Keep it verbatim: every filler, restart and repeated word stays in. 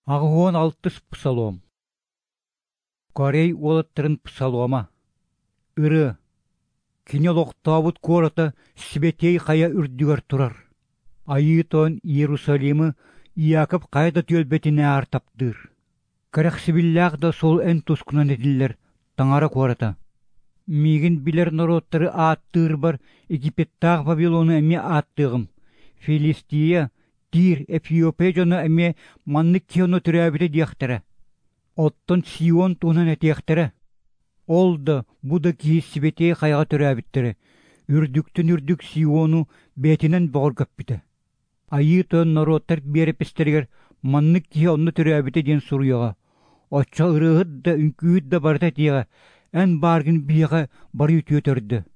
Ағуон алтыс псалом. Корей олаттырын псалома. Үрі. Кине лоқтабыт кората сібетей қая үрдігер тұрар. Айытон Иерусалимы Иаков қайда төлбетіне артаптыр. Карақсыбиллақ да сол ән тұскынан еділер таңара кората. Мигін білер народтары аттыр бар Египеттағы Вавилоны әме аттығым. Филистия, Тир, Эфиопия жоны әме маннык кеону түрәбіті дияқтары. Оттон Сион туынан әтияқтары. Ол да бұда кейіс сібетей қайға түрәбіттері. Үрдіктін үрдік Сиону бетінен бағыр көппіті. Айы тон народтар берепістергер маннык кеону түрәбіті ден сұруяға. Отча ұрығыд да үнкүйіт да барда тияға. Ән баргын бияға бары үтіе түрді.